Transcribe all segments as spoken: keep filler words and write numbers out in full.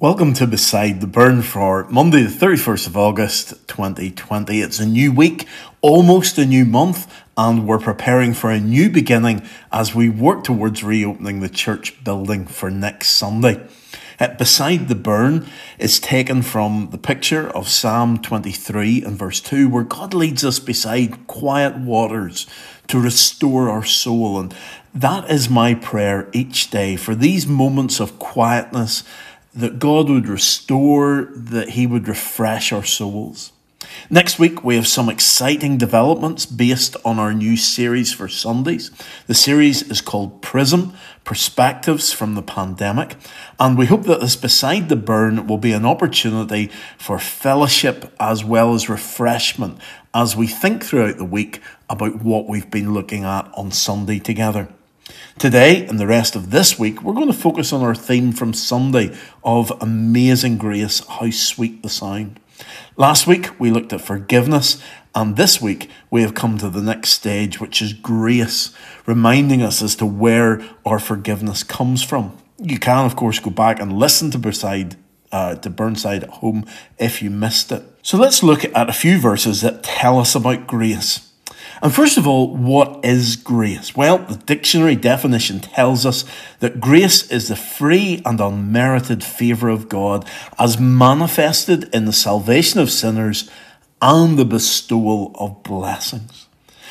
Welcome to Beside the Burn for Monday the thirty-first of August twenty twenty. It's a new week, almost a new month, and we're preparing for a new beginning as we work towards reopening the church building for next Sunday. Uh, Beside the Burn is taken from the picture of Psalm twenty-three and verse two, where God leads us beside quiet waters to restore our soul. And that is my prayer each day, for these moments of quietness, that God would restore, that He would refresh our souls. Next week, we have some exciting developments based on our new series for Sundays. The series is called Prism, Perspectives from the Pandemic. And we hope that this Beside the Burn will be an opportunity for fellowship as well as refreshment as we think throughout the week about what we've been looking at on Sunday together. Today and the rest of this week, we're going to focus on our theme from Sunday of Amazing Grace, How Sweet the Sound. Last week, we looked at forgiveness, and this week, we have come to the next stage, which is grace, reminding us as to where our forgiveness comes from. You can, of course, go back and listen to Beside uh, to Burnside at home if you missed it. So let's look at a few verses that tell us about grace. And first of all, what is grace? Well, the dictionary definition tells us that grace is the free and unmerited favour of God as manifested in the salvation of sinners and the bestowal of blessings.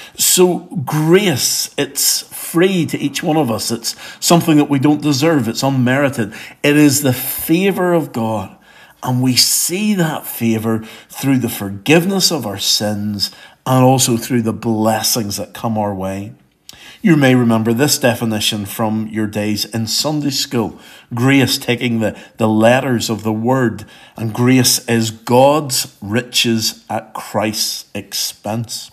So grace, it's free to each one of us. It's something that we don't deserve. It's unmerited. It is the favour of God. And we see that favour through the forgiveness of our sins and also through the blessings that come our way. You may remember this definition from your days in Sunday school. Grace taking the, the letters of the word, and grace is God's riches at Christ's expense.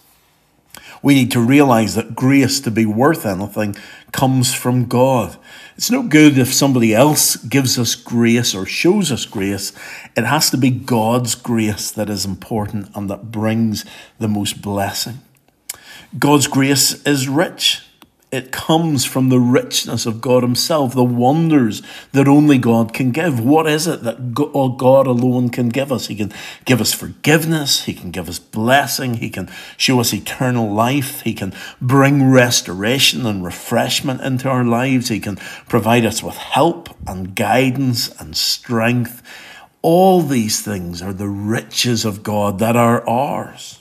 We need to realise that grace, to be worth anything, comes from God. It's no good if somebody else gives us grace or shows us grace. It has to be God's grace that is important and that brings the most blessing. God's grace is rich. It comes from the richness of God Himself, the wonders that only God can give. What is it that God alone can give us? He can give us forgiveness. He can give us blessing. He can show us eternal life. He can bring restoration and refreshment into our lives. He can provide us with help and guidance and strength. All these things are the riches of God that are ours.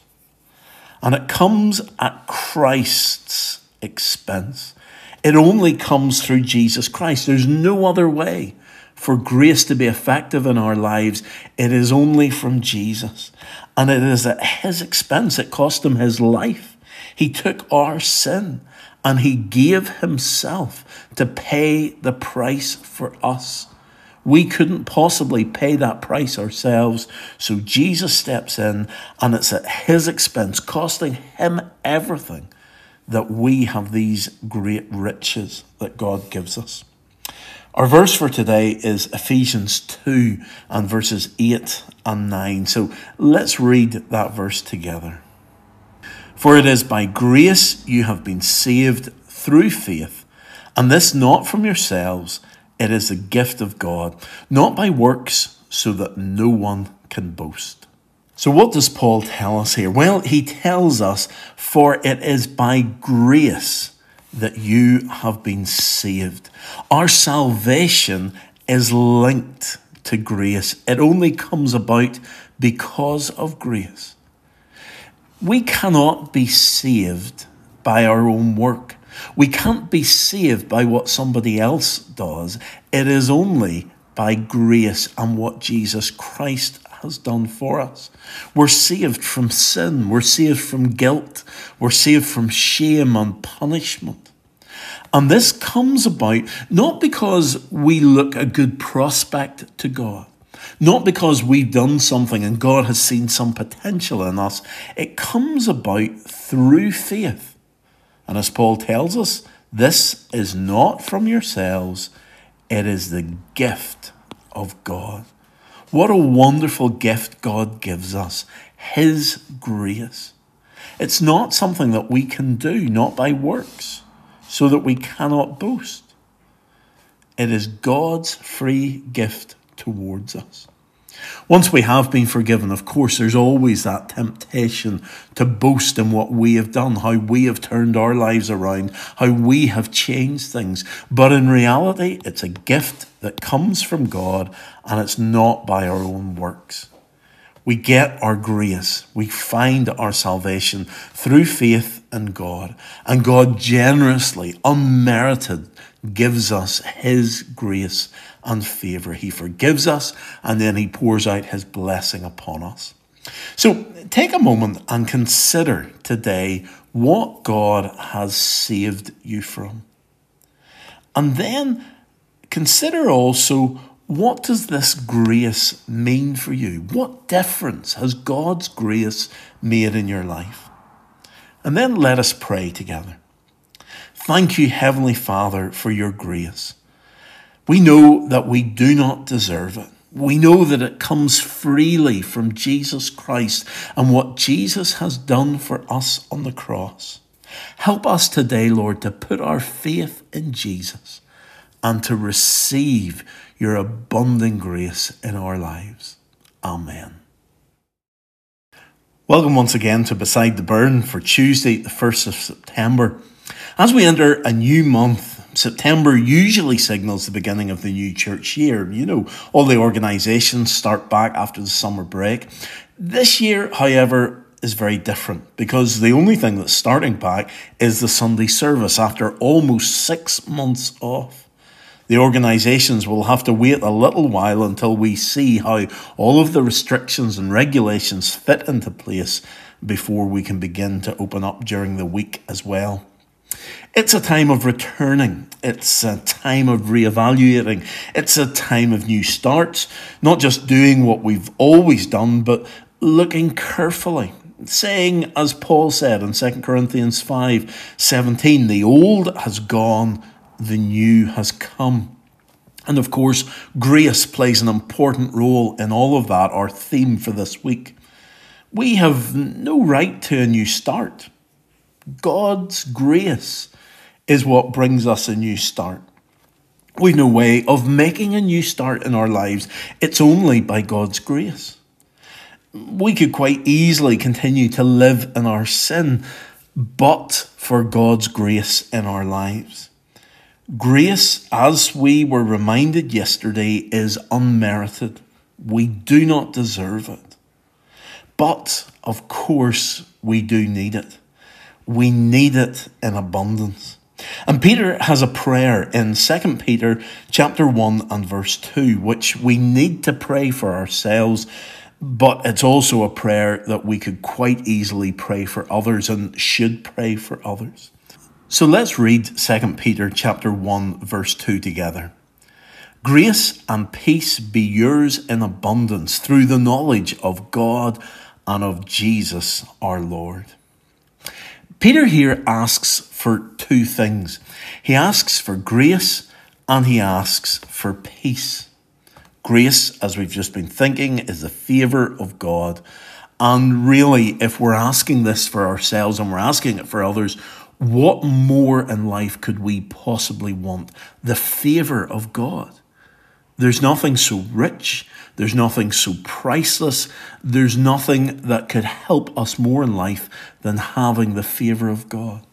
And it comes at Christ's expense. It only comes through Jesus Christ. There's no other way for grace to be effective in our lives. It is only from Jesus. And it is at His expense. It cost Him His life. He took our sin and He gave Himself to pay the price for us. We couldn't possibly pay that price ourselves. So Jesus steps in, and it's at His expense, costing Him everything, that we have these great riches that God gives us. Our verse for today is Ephesians two and verses eight and nine. So let's read that verse together. For it is by grace you have been saved through faith, and this not from yourselves, it is the gift of God, not by works, so that no one can boast. So what does Paul tell us here? Well, he tells us, for it is by grace that you have been saved. Our salvation is linked to grace. It only comes about because of grace. We cannot be saved by our own work. We can't be saved by what somebody else does. It is only by grace and what Jesus Christ has done for us. We're saved from sin. We're saved from guilt. We're saved from shame and punishment. And this comes about not because we look a good prospect to God, not because we've done something and God has seen some potential in us. It comes about through faith. And as Paul tells us, this is not from yourselves. It is the gift of God. What a wonderful gift God gives us, His grace. It's not something that we can do, not by works, so that we cannot boast. It is God's free gift towards us. Once we have been forgiven, of course, there's always that temptation to boast in what we have done, how we have turned our lives around, how we have changed things. But in reality, it's a gift that comes from God, and it's not by our own works. We get our grace, we find our salvation through faith in God, and God generously, unmerited, gives us his grace and favour. He forgives us, and then he pours out his blessing upon us. So take a moment and consider today what God has saved you from. And then consider also, what does this grace mean for you? What difference has God's grace made in your life? And then let us pray together. Thank you, Heavenly Father, for your grace. We know that we do not deserve it. We know that it comes freely from Jesus Christ and what Jesus has done for us on the cross. Help us today, Lord, to put our faith in Jesus and to receive your abundant grace in our lives. Amen. Welcome once again to Beside the Burn for Tuesday, the first of September. As we enter a new month, September usually signals the beginning of the new church year. You know, all the organisations start back after the summer break. This year, however, is very different because the only thing that's starting back is the Sunday service after almost six months off. The organisations will have to wait a little while until we see how all of the restrictions and regulations fit into place before we can begin to open up during the week as well. It's a time of returning. It's a time of reevaluating. It's a time of new starts, not just doing what we've always done, but looking carefully, saying, as Paul said in Second Corinthians five seventeen, the old has gone, the new has come. And of course, grace plays an important role in all of that, our theme for this week. We have no right to a new start. God's grace is what brings us a new start. We've no way of making a new start in our lives. It's only by God's grace. We could quite easily continue to live in our sin, but for God's grace in our lives. Grace, as we were reminded yesterday, is unmerited. We do not deserve it. But, of course, we do need it. We need it in abundance. And Peter has a prayer in Second Peter chapter one and verse two, which we need to pray for ourselves, but it's also a prayer that we could quite easily pray for others and should pray for others. So let's read Second Peter chapter one verse two together. Grace and peace be yours in abundance through the knowledge of God and of Jesus our Lord. Peter here asks for two things. He asks for grace and he asks for peace. Grace, as we've just been thinking, is the favour of God. And really, if we're asking this for ourselves and we're asking it for others, what more in life could we possibly want? The favour of God. There's nothing so rich, there's nothing so priceless, there's nothing that could help us more in life than having the favour of God.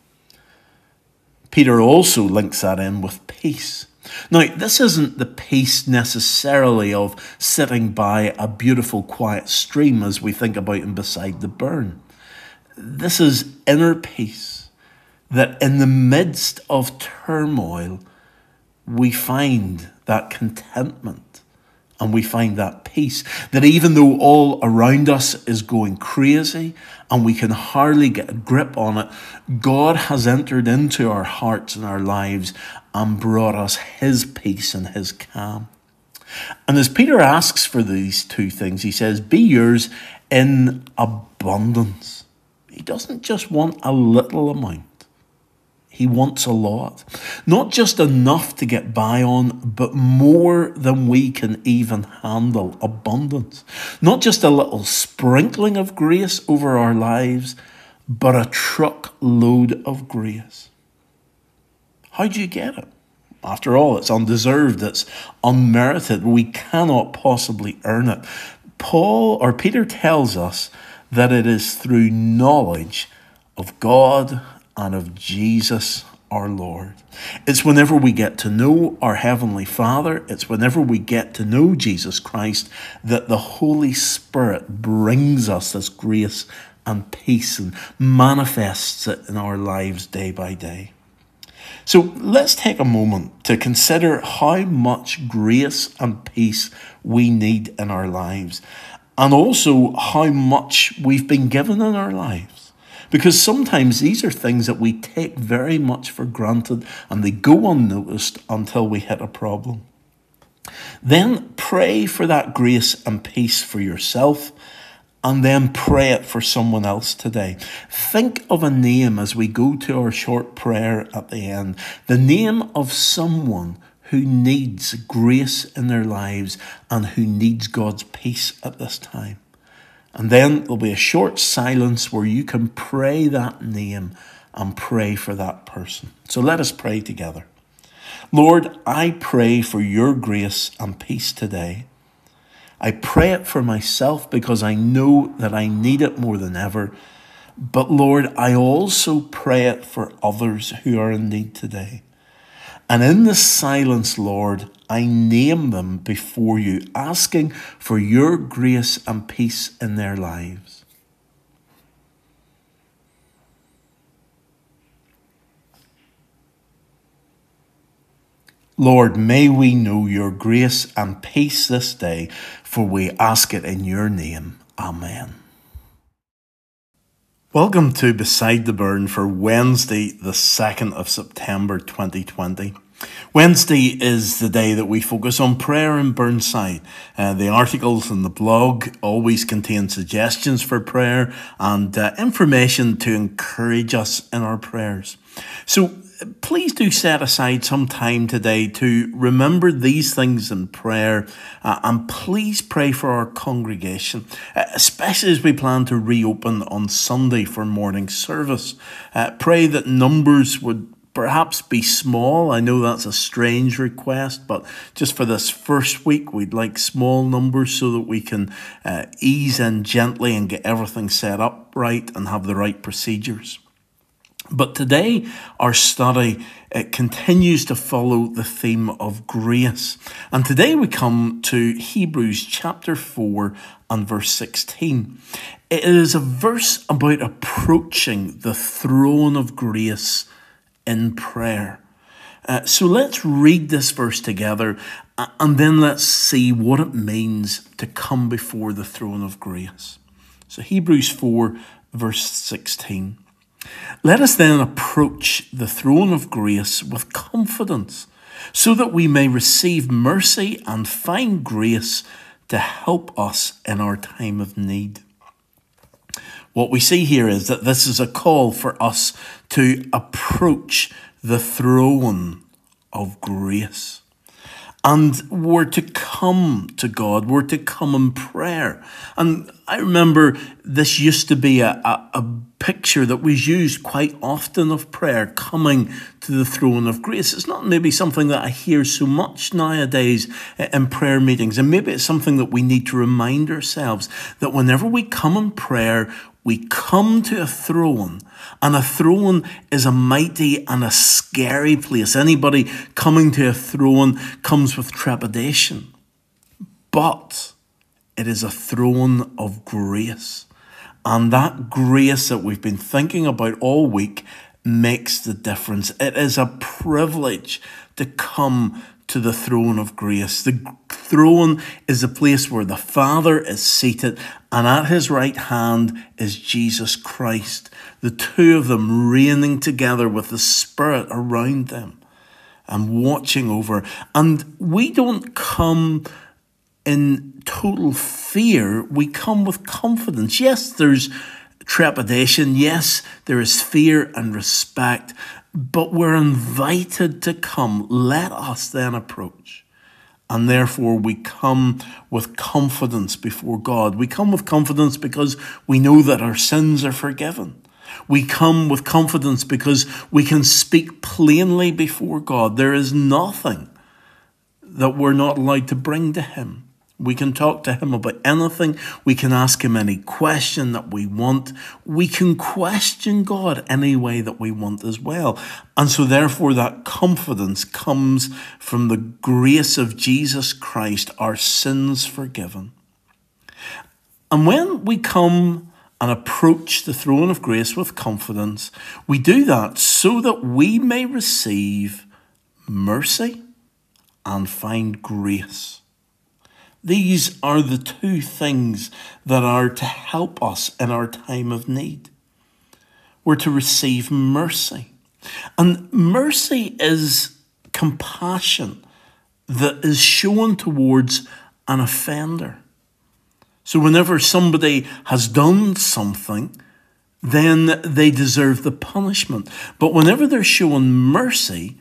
Peter also links that in with peace. Now, this isn't the peace necessarily of sitting by a beautiful quiet stream as we think about in Beside the Burn. This is inner peace. That in the midst of turmoil, we find that contentment and we find that peace. That even though all around us is going crazy and we can hardly get a grip on it, God has entered into our hearts and our lives and brought us his peace and his calm. And as Peter asks for these two things, he says, be yours in abundance. He doesn't just want a little amount. He wants a lot. Not just enough to get by on, but more than we can even handle. Abundance. Not just a little sprinkling of grace over our lives, but a truckload of grace. How do you get it? After all, it's undeserved, it's unmerited. We cannot possibly earn it. Paul or Peter tells us that it is through knowledge of God and of Jesus our Lord. It's whenever we get to know our Heavenly Father, it's whenever we get to know Jesus Christ that the Holy Spirit brings us this grace and peace and manifests it in our lives day by day. So let's take a moment to consider how much grace and peace we need in our lives, and also how much we've been given in our lives. Because sometimes these are things that we take very much for granted and they go unnoticed until we hit a problem. Then pray for that grace and peace for yourself, and then pray it for someone else today. Think of a name as we go to our short prayer at the end. The name of someone who needs grace in their lives and who needs God's peace at this time. And then there'll be a short silence where you can pray that name and pray for that person. So let us pray together. Lord, I pray for your grace and peace today. I pray it for myself because I know that I need it more than ever. But Lord, I also pray it for others who are in need today. And in the silence, Lord, I name them before you, asking for your grace and peace in their lives. Lord, may we know your grace and peace this day, for we ask it in your name. Amen. Welcome to Beside the Burn for Wednesday, the second of September twenty twenty. Wednesday is the day that we focus on prayer in Burnside. Uh, the articles in the blog always contain suggestions for prayer and uh, information to encourage us in our prayers. So please do set aside some time today to remember these things in prayer, uh, and please pray for our congregation, uh, especially as we plan to reopen on Sunday for morning service. Uh, pray that numbers would perhaps be small. I know that's a strange request, but just for this first week, we'd like small numbers so that we can uh, ease in gently and get everything set up right and have the right procedures. But today, our study it continues to follow the theme of grace. And today we come to Hebrews chapter four and verse sixteen. It is a verse about approaching the throne of grace in prayer. Uh, so let's read this verse together, uh, and then let's see what it means to come before the throne of grace. So Hebrews four verse sixteen. Let us then approach the throne of grace with confidence, so that we may receive mercy and find grace to help us in our time of need. What we see here is that this is a call for us to approach the throne of grace. And we're to come to God, we're to come in prayer. And I remember this used to be a, a, a picture that was used quite often of prayer, coming to the throne of grace. It's not maybe something that I hear so much nowadays in prayer meetings. And maybe it's something that we need to remind ourselves that whenever we come in prayer, we come to a throne, and a throne is a mighty and a scary place. Anybody coming to a throne comes with trepidation. But it is a throne of grace. And that grace that we've been thinking about all week makes the difference. It is a privilege to come to the throne of grace. The throne is the place where the Father is seated, and at his right hand is Jesus Christ, the two of them reigning together with the Spirit around them and watching over. And we don't come in total fear, we come with confidence. Yes, there's trepidation. Yes, there is fear and respect, but we're invited to come. Let us then approach. And therefore we come with confidence before God. We come with confidence because we know that our sins are forgiven. We come with confidence because we can speak plainly before God. There is nothing that we're not allowed to bring to him. We can talk to him about anything. We can ask him any question that we want. We can question God any way that we want as well. And so therefore that confidence comes from the grace of Jesus Christ, our sins forgiven. And when we come and approach the throne of grace with confidence, we do that so that we may receive mercy and find grace. These are the two things that are to help us in our time of need. We're to receive mercy. And mercy is compassion that is shown towards an offender. So whenever somebody has done something, then they deserve the punishment. But whenever they're shown mercy,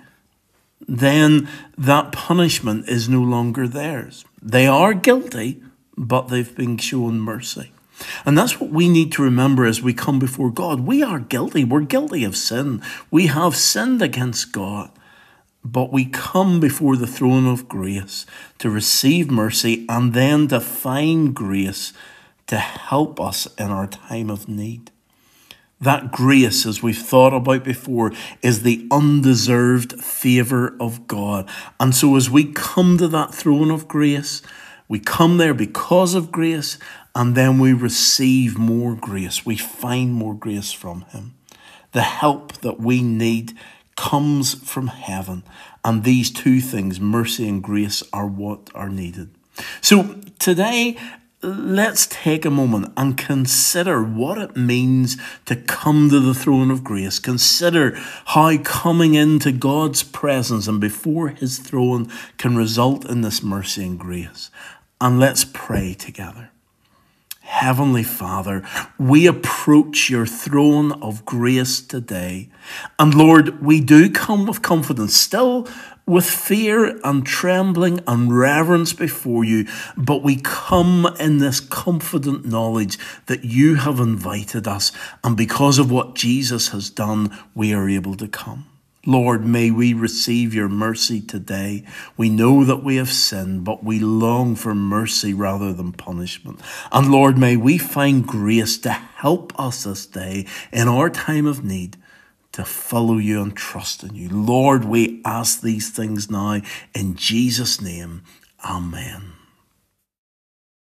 then that punishment is no longer theirs. They are guilty, but they've been shown mercy. And that's what we need to remember as we come before God. We are guilty. We're guilty of sin. We have sinned against God. But we come before the throne of grace to receive mercy and then to find grace to help us in our time of need. That grace, as we've thought about before, is the undeserved favour of God. And so as we come to that throne of grace, we come there because of grace, and then we receive more grace. We find more grace from him. The help that we need comes from heaven. And these two things, mercy and grace, are what are needed. So today, let's take a moment and consider what it means to come to the throne of grace. Consider how coming into God's presence and before his throne can result in this mercy and grace. And let's pray together. Heavenly Father, we approach your throne of grace today. And Lord, we do come with confidence, still with fear and trembling and reverence before you, but we come in this confident knowledge that you have invited us, and because of what Jesus has done, we are able to come. Lord, may we receive your mercy today. We know that we have sinned, but we long for mercy rather than punishment. And Lord, may we find grace to help us this day in our time of need to follow you and trust in you. Lord, we ask these things now in Jesus' name. Amen.